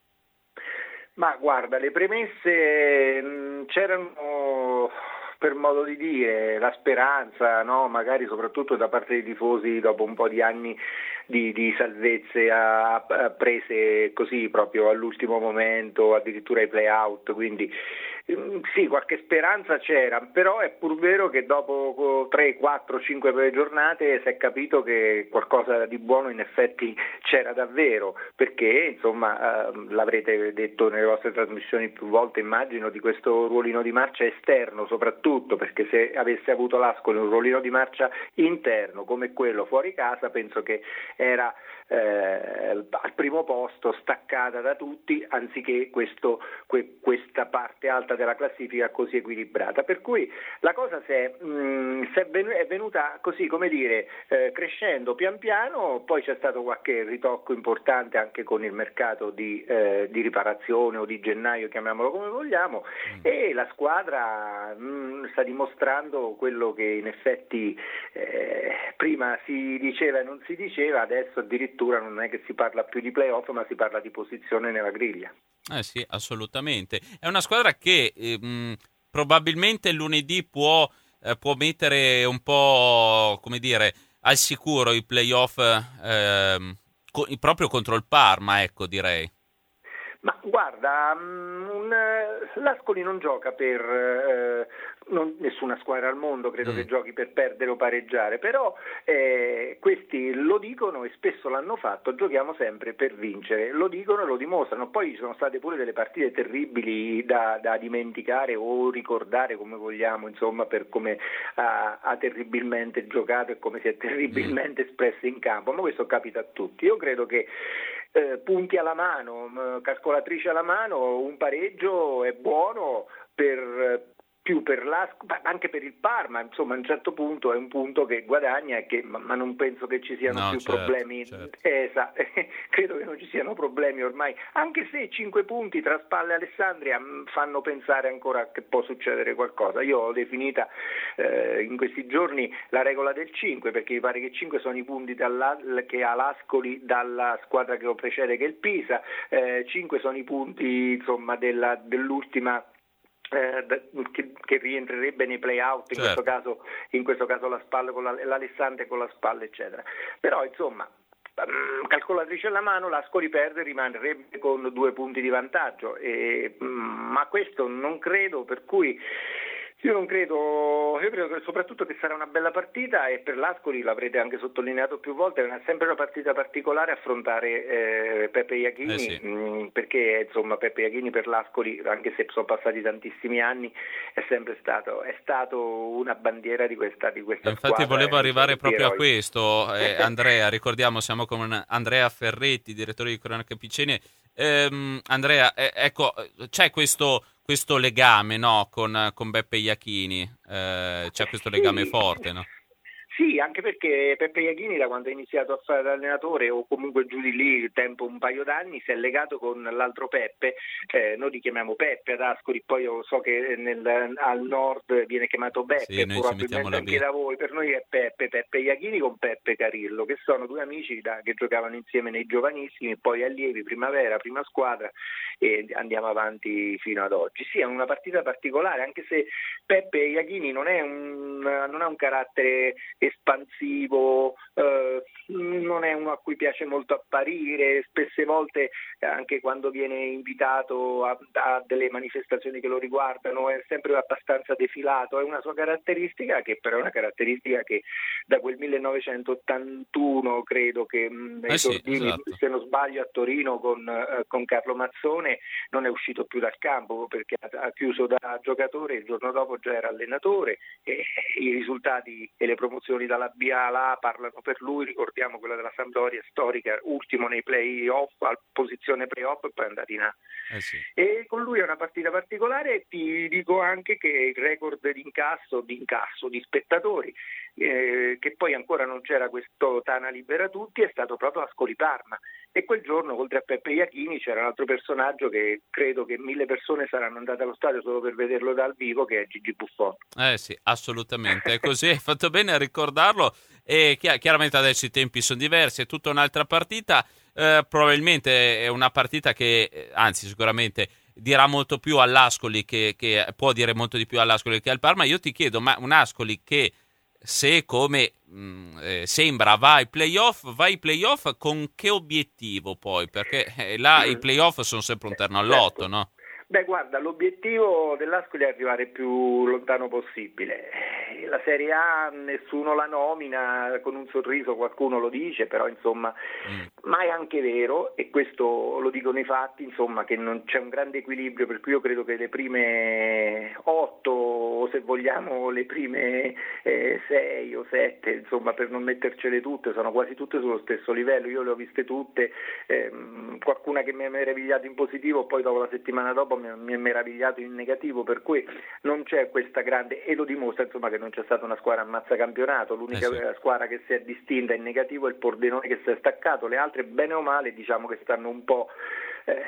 Ma guarda, le premesse mh, c'erano, per modo di dire, la speranza, no? Magari soprattutto da parte dei tifosi dopo un po' di anni di, di salvezze a, a prese così proprio all'ultimo momento, addirittura ai play-out, quindi sì, qualche speranza c'era, però è pur vero che dopo tre, quattro, cinque giornate si è capito che qualcosa di buono in effetti c'era davvero, perché insomma eh, l'avrete detto nelle vostre trasmissioni più volte, immagino, di questo ruolino di marcia esterno soprattutto, perché se avesse avuto l'Ascoli un ruolino di marcia interno come quello fuori casa, penso che era eh, al primo posto, staccata da tutti, anziché questo, que, questa parte alta della classifica così equilibrata, per cui la cosa si è, mh, si è, ven- è venuta così, come dire, eh, crescendo pian piano. Poi c'è stato qualche ritocco importante anche con il mercato di, eh, di riparazione o di gennaio, chiamiamolo come vogliamo, mm. e la squadra mh, sta dimostrando quello che in effetti eh, prima si diceva e non si diceva, adesso addirittura non è che si parla più di playoff, ma si parla di posizione nella griglia. Eh sì, assolutamente. È una squadra che eh, mh, probabilmente lunedì può, eh, può mettere un po', come dire, al sicuro i playoff eh, co- proprio contro il Parma, ecco, direi. Ma guarda, un, l'Ascoli non gioca per eh, non, nessuna squadra al mondo, credo mm. che giochi per perdere o pareggiare, però eh, questi lo dicono e spesso l'hanno fatto, giochiamo sempre per vincere, lo dicono e lo dimostrano. Poi ci sono state pure delle partite terribili da, da dimenticare o ricordare, come vogliamo, insomma, per come ha, ha terribilmente giocato e come si è terribilmente espresso in campo, ma questo capita a tutti. Io credo che Eh, punti alla mano, calcolatrice alla mano, un pareggio è buono per più per l'Ascoli, ma anche per il Parma, insomma a un certo punto è un punto che guadagna e che, ma, ma non penso che ci siano no, più certo, problemi, certo. Eh, sa, credo che non ci siano problemi ormai, anche se cinque punti tra Spal e Alessandria mh, fanno pensare ancora che può succedere qualcosa. Io ho definita eh, in questi giorni la regola del cinque, perché mi pare che cinque sono i punti dalla, che ha l'Ascoli dalla squadra che lo precede, che è il Pisa, eh, cinque sono i punti insomma della, dell'ultima eh, che, che rientrerebbe nei play-out, in certo. questo caso, in questo caso la spalla con la, l'Alessandria con la spalla, eccetera. Però insomma, calcolatrice alla mano, l'Ascoli perde, rimarrebbe con due punti di vantaggio, e, ma questo non credo, per cui io non credo, io credo che soprattutto che sarà una bella partita, e per l'Ascoli, l'avrete anche sottolineato più volte, è una, sempre una partita particolare affrontare eh, Peppe Iachini, eh sì. mh, perché insomma Peppe Iachini per l'Ascoli, anche se sono passati tantissimi anni, è sempre stato, è stato una bandiera di questa, di questa Infatti squadra. volevo arrivare proprio eroi. a questo, eh, Andrea, ricordiamo, siamo con Andrea Ferretti, direttore di Cronache Picene. Ehm, Andrea, eh, ecco, c'è questo questo legame, no, con, con Beppe Iachini, eh, c'è questo legame sì. forte, no? Sì, anche perché Peppe Iachini, da quando ha iniziato a fare l'allenatore, o comunque giù di lì, tempo un paio d'anni, si è legato con l'altro Peppe, eh, noi li chiamiamo Peppe ad Ascoli, poi io so che nel, al nord viene chiamato Beppe, sì, noi probabilmente anche da voi, per noi è Peppe, Peppe Iachini con Peppe Carillo, che sono due amici da, che giocavano insieme nei giovanissimi, poi allievi, primavera, prima squadra, e andiamo avanti fino ad oggi. Sì, è una partita particolare, anche se Peppe Iachini non è un, non ha un carattere espansivo, eh, non è uno a cui piace molto apparire, spesse volte anche quando viene invitato a, a delle manifestazioni che lo riguardano è sempre abbastanza defilato, è una sua caratteristica, che però è una caratteristica che da quel millenovecentottantuno credo che mh, eh sì, esatto. se non sbaglio a Torino con, eh, con Carlo Mazzone non è uscito più dal campo, perché ha, ha chiuso da giocatore, il giorno dopo già era allenatore, e i risultati e le promozioni dalla B A alla A parlano per lui. Ricordiamo quella della Sampdoria storica, ultimo nei play-off, a posizione play-off, e poi è andato in A. Eh sì. E con lui è una partita particolare, e ti dico anche che il record di incasso, di incasso di spettatori, eh, che poi ancora non c'era questo Tana Libera Tutti, è stato proprio Ascoli Parma, e quel giorno oltre a Peppe Iachini c'era un altro personaggio che credo che mille persone saranno andate allo stadio solo per vederlo dal vivo, che è Gigi Buffon. Eh sì, assolutamente, è così, hai fatto bene a ricordarlo, e chi- chiaramente adesso i tempi sono diversi, è tutta un'altra partita, eh, probabilmente è una partita che, anzi sicuramente dirà molto più all'Ascoli, che, che può dire molto di più all'Ascoli che al Parma. Io ti chiedo, ma un Ascoli che, se come mh, eh, sembra va ai playoff, va ai playoff con che obiettivo poi? Perché eh, là i playoff sono sempre un terno all'otto, no? Beh, guarda, l'obiettivo dell'Ascoli è arrivare il più lontano possibile. La Serie A nessuno la nomina, con un sorriso qualcuno lo dice, però insomma, mm. ma è anche vero, e questo lo dicono i fatti, insomma, che non c'è un grande equilibrio, per cui io credo che le prime otto, o se vogliamo le prime eh, sei o sette, insomma, per non mettercele tutte, sono quasi tutte sullo stesso livello. Io le ho viste tutte, ehm, qualcuna che mi ha meravigliato in positivo, poi dopo la settimana dopo mi è meravigliato in negativo, per cui non c'è questa grande, e lo dimostra insomma che non c'è stata una squadra ammazza campionato, l'unica eh sì. squadra che si è distinta in negativo è il Pordenone, che si è staccato, le altre bene o male diciamo che stanno un po' eh,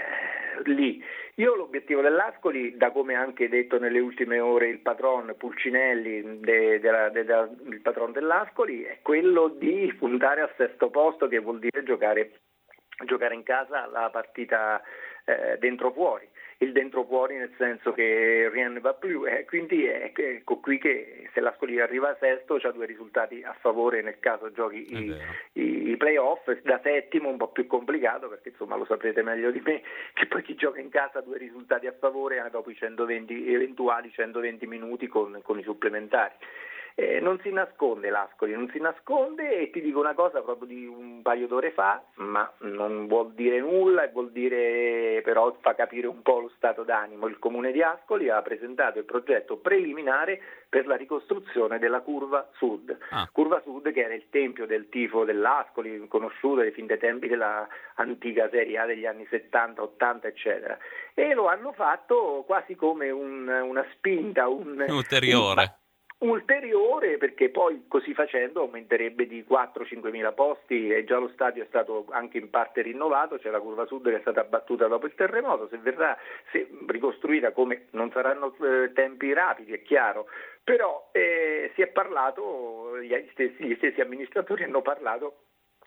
lì. Io l'obiettivo dell'Ascoli, da come anche detto nelle ultime ore il patron Pulcinelli, de, de, de, de, il patron dell'Ascoli, è quello di puntare al sesto posto, che vuol dire giocare, giocare in casa la partita eh, dentro fuori. Il dentro fuori nel senso che rien ne va più, eh, quindi è ecco qui che se l'Ascoli arriva a sesto c'ha due risultati a favore nel caso giochi i, i, i play-off, da settimo un po' più complicato, perché insomma lo saprete meglio di me che poi chi gioca in casa ha due risultati a favore eh, dopo i centoventi eventuali centoventi minuti con, con i supplementari. Eh, non si nasconde l'Ascoli, non si nasconde, e ti dico una cosa proprio di un paio d'ore fa, ma non vuol dire nulla, e vuol dire però fa capire un po' lo stato d'animo. Il comune di Ascoli ha presentato il progetto preliminare per la ricostruzione della Curva Sud, ah. Curva Sud che era il tempio del tifo dell'Ascoli, conosciuto fin dai tempi della antica Serie A degli anni settanta, ottanta eccetera, e lo hanno fatto quasi come un, una spinta, un ulteriore. Un, ulteriore, perché poi così facendo aumenterebbe di quattro cinque mila posti, e già lo stadio è stato anche in parte rinnovato. C'è la Curva Sud che è stata abbattuta dopo il terremoto, se verrà se ricostruita, come non saranno eh, tempi rapidi è chiaro, però eh, si è parlato, gli stessi, gli stessi amministratori hanno parlato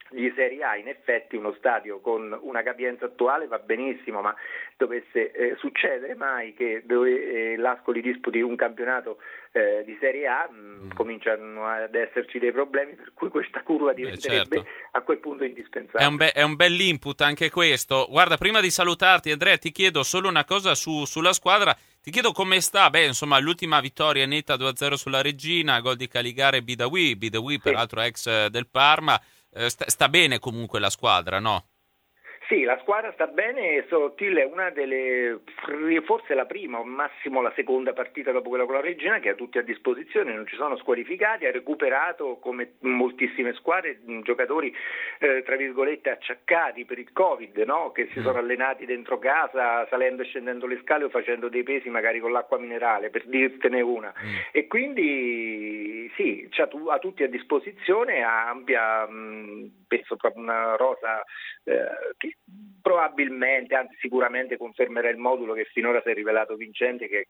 di Serie A. In effetti uno stadio con una capienza attuale va benissimo, ma dovesse eh, succedere mai che dove, eh, l'Ascoli disputi un campionato eh, di Serie A, mh, cominciano ad esserci dei problemi, per cui questa curva diventerebbe eh, certo. a quel punto indispensabile. È un, be- è un bell'input anche questo. Guarda, prima di salutarti Andrea ti chiedo solo una cosa su, sulla squadra, ti chiedo come sta. Beh, insomma, l'ultima vittoria netta due a zero sulla Reggina, gol di Caligari e Bidawi, Bidawi sì. peraltro ex del Parma. Sta, sta bene comunque la squadra, no? Sì, la squadra sta bene. Sottile è una delle, forse la prima o massimo la seconda partita dopo quella con la Regina, che ha tutti a disposizione, non ci sono squalificati, ha recuperato come moltissime squadre giocatori eh, tra virgolette acciaccati per il Covid, no? Che si sono allenati dentro casa, salendo e scendendo le scale o facendo dei pesi magari con l'acqua minerale, per dirtene una. Mm. E quindi sì, c'ha tu, ha tutti a disposizione, ha ampia, mh, penso proprio una rosa eh, che probabilmente, anzi sicuramente confermerà il modulo che finora si è rivelato vincente, che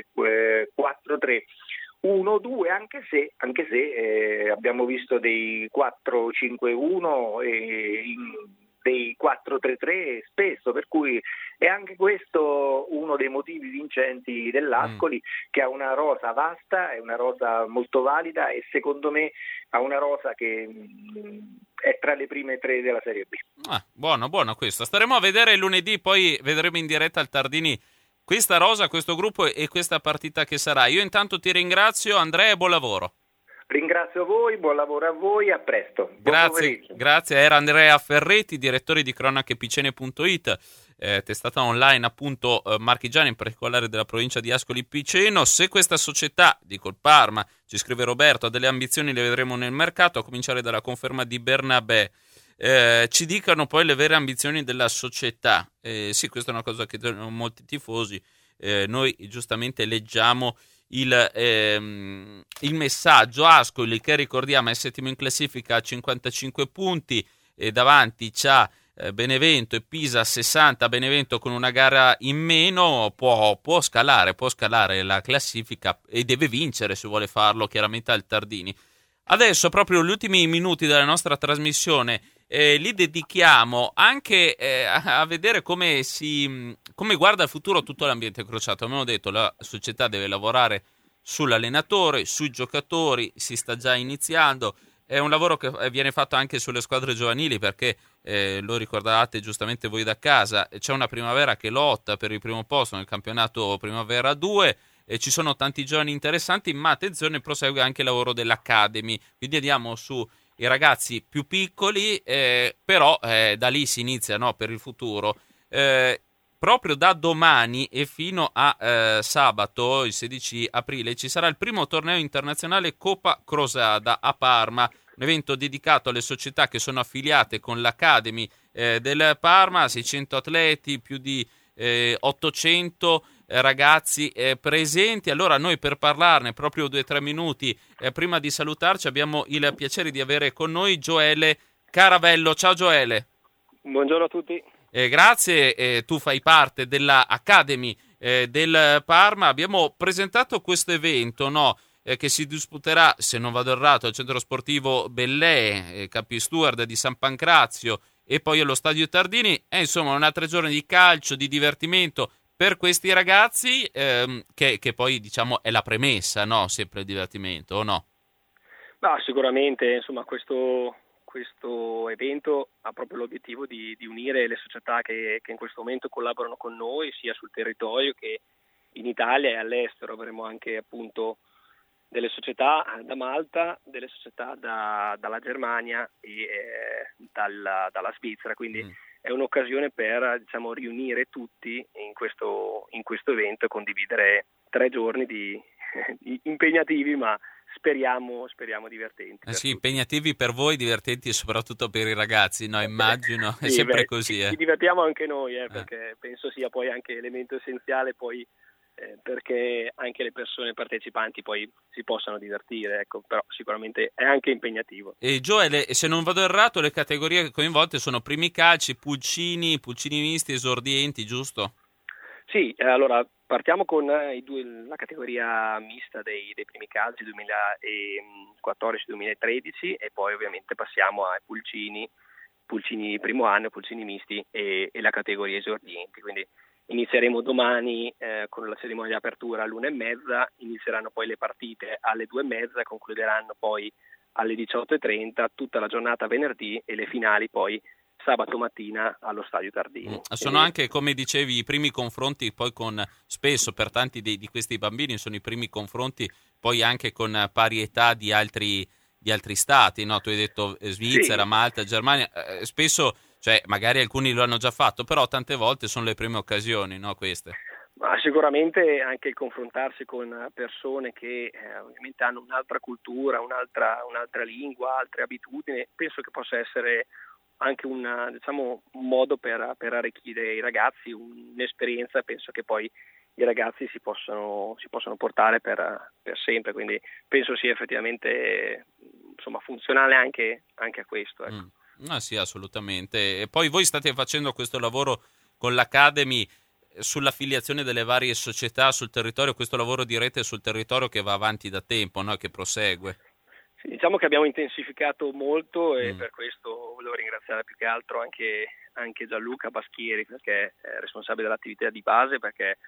è quattro tre uno due, anche se, anche se eh, abbiamo visto dei quattro cinque uno e in, dei quattro tre tre spesso, per cui è anche questo uno dei motivi vincenti dell'Ascoli, mm. che ha una rosa vasta, è una rosa molto valida e secondo me ha una rosa che mh, è tra le prime tre della Serie B. Ah, buono, buono questo. Staremo a vedere lunedì, poi vedremo in diretta al Tardini questa rosa, questo gruppo e questa partita che sarà. Io intanto ti ringrazio, Andrea, e buon lavoro. Ringrazio voi, buon lavoro a voi, a presto. Grazie, grazie. Era Andrea Ferretti, direttore di cronache picene punto it, eh, testata online appunto eh, marchigiana, in particolare della provincia di Ascoli Piceno. Se questa società, dico il Parma, ci scrive Roberto, ha delle ambizioni, le vedremo nel mercato, a cominciare dalla conferma di Bernabé. Eh, ci dicano poi le vere ambizioni della società. Eh, sì, questa è una cosa che hanno molti tifosi. Eh, noi giustamente leggiamo il, ehm, il messaggio. Ascoli, che ricordiamo è settimo in classifica a cinquantacinque punti, e davanti c'ha eh, Benevento e Pisa a sessanta. Benevento con una gara in meno può, può scalare può scalare la classifica e deve vincere se vuole farlo, chiaramente al Tardini. Adesso, proprio gli ultimi minuti della nostra trasmissione, eh, li dedichiamo anche eh, a, a vedere come si come guarda il futuro tutto l'ambiente crociato. Abbiamo detto la società deve lavorare sull'allenatore, sui giocatori, si sta già iniziando. È un lavoro che viene fatto anche sulle squadre giovanili, perché eh, lo ricordate giustamente voi da casa, c'è una Primavera che lotta per il primo posto nel campionato Primavera due. E ci sono tanti giovani interessanti, ma attenzione, prosegue anche il lavoro dell'Academy, quindi andiamo su i ragazzi più piccoli, eh, però eh, da lì si inizia, no, per il futuro. Eh, proprio da domani e fino a eh, sabato, il sedici aprile, ci sarà il primo torneo internazionale Coppa Crosada a Parma, un evento dedicato alle società che sono affiliate con l'Academy eh, del Parma, seicento atleti, più di eh, ottocento ragazzi eh, presenti. Allora noi, per parlarne proprio due o tre minuti eh, prima di salutarci, abbiamo il piacere di avere con noi Gioele Caravello. Ciao Gioele. Buongiorno a tutti. Eh, grazie, eh, tu fai parte della Academy eh, del Parma. Abbiamo presentato questo evento, no? Eh, che si disputerà, se non vado errato, al centro sportivo Bellè, eh, Capi Steward di San Pancrazio, e poi allo stadio Tardini. È insomma una tre giorni di calcio, di divertimento per questi ragazzi, ehm, che, che poi diciamo è la premessa, no? Sempre il divertimento, o no? No, sicuramente, insomma, questo, questo evento ha proprio l'obiettivo di, di unire le società che, che in questo momento collaborano con noi, sia sul territorio che in Italia e all'estero. Avremo anche appunto delle società da Malta, delle società da, dalla Germania e eh, dalla, dalla Svizzera, quindi mm. è un'occasione per, diciamo, riunire tutti in questo, in questo evento e condividere tre giorni di, di impegnativi, ma speriamo, speriamo divertenti. Eh sì, impegnativi per voi, divertenti soprattutto per i ragazzi, no? Immagino, è sì, sempre beh, così. Ci, eh. ci divertiamo anche noi, eh, perché eh. penso sia poi anche elemento essenziale, poi eh, perché anche le persone partecipanti poi si possano divertire, ecco, però sicuramente è anche impegnativo. E Gioele, se non vado errato, le categorie coinvolte sono primi calci, pulcini, pulcini misti, esordienti, giusto? Sì, allora partiamo con i due, la categoria mista dei, dei primi calci duemilaquattordici duemilatredici, e poi ovviamente passiamo ai pulcini pulcini primo anno, pulcini misti e, e la categoria esordienti. Quindi inizieremo domani eh, con la cerimonia di apertura all'una e mezza, inizieranno poi le partite alle due e mezza, concluderanno poi alle diciotto e trenta, tutta la giornata venerdì e le finali poi sabato mattina allo Stadio Tardini. Sono e... anche, come dicevi, i primi confronti poi con, spesso per tanti di, di questi bambini sono i primi confronti poi anche con pari età di altri, di altri stati, no? Tu hai detto Svizzera, sì. Malta, Germania, eh, spesso, cioè magari alcuni lo hanno già fatto, però tante volte sono le prime occasioni, no, queste? Ma sicuramente anche il confrontarsi con persone che eh, ovviamente hanno un'altra cultura, un'altra, un'altra lingua, altre abitudini, penso che possa essere anche una, diciamo, un modo per, per arricchire i ragazzi, un'esperienza, penso che poi i ragazzi si possono, si possono portare per, per sempre, quindi penso sia effettivamente insomma, funzionale anche, anche a questo. Ecco. Mm. Ah, sì, assolutamente. E poi voi state facendo questo lavoro con l'Academy sull'affiliazione delle varie società sul territorio, questo lavoro di rete sul territorio che va avanti da tempo, no? Che prosegue. Sì, diciamo che abbiamo intensificato molto e mm. per questo volevo ringraziare più che altro anche, anche Gianluca Baschieri, perché è responsabile dell'attività di base, perché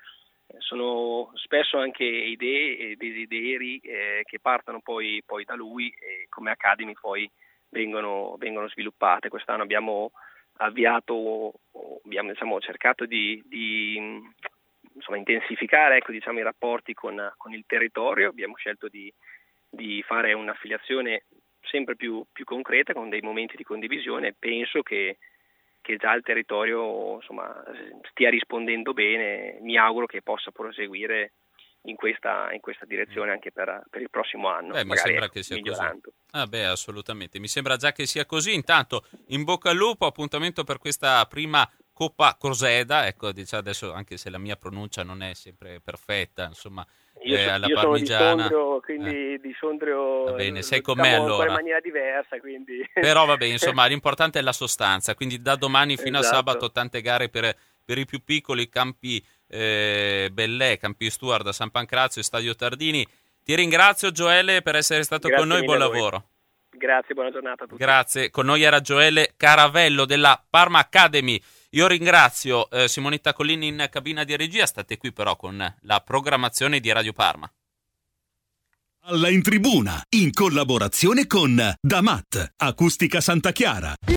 sono spesso anche idee e desideri eh, che partono poi, poi da lui e come Academy poi vengono, vengono sviluppate. Quest'anno abbiamo avviato, abbiamo diciamo, cercato di, di insomma, intensificare ecco, diciamo, i rapporti con, con il territorio, abbiamo scelto di, di fare un'affiliazione sempre più, più concreta con dei momenti di condivisione. Penso che, che già il territorio insomma, stia rispondendo bene, mi auguro che possa proseguire in questa, in questa direzione anche per, per il prossimo anno. Beh, mi sembra che sia migliorando. Così. Ah beh, assolutamente, mi sembra già che sia così. Intanto in bocca al lupo, appuntamento per questa prima Coppa Coseda, ecco, diciamo adesso anche se la mia pronuncia non è sempre perfetta, insomma, io, eh, so, alla io parmigiana. sono di Sondrio, quindi eh. di Sondrio va bene, sei con diciamo, me allora. in maniera diversa, quindi. Però vabbè, insomma, l'importante è la sostanza, quindi da domani fino esatto. a sabato tante gare per, per i più piccoli, campi eh, Bellè, campi Stuart da San Pancrazio e Stadio Tardini. Ti ringrazio Gioele per essere stato Grazie con noi, buon a voi. lavoro. Grazie, buona giornata a tutti. Grazie, con noi era Gioele Caravello della Parma Academy. Io ringrazio eh, Simonetta Collini in cabina di regia, state qui però con la programmazione di Radio Parma. Alla in tribuna, in collaborazione con Damat, Acustica Santa Chiara.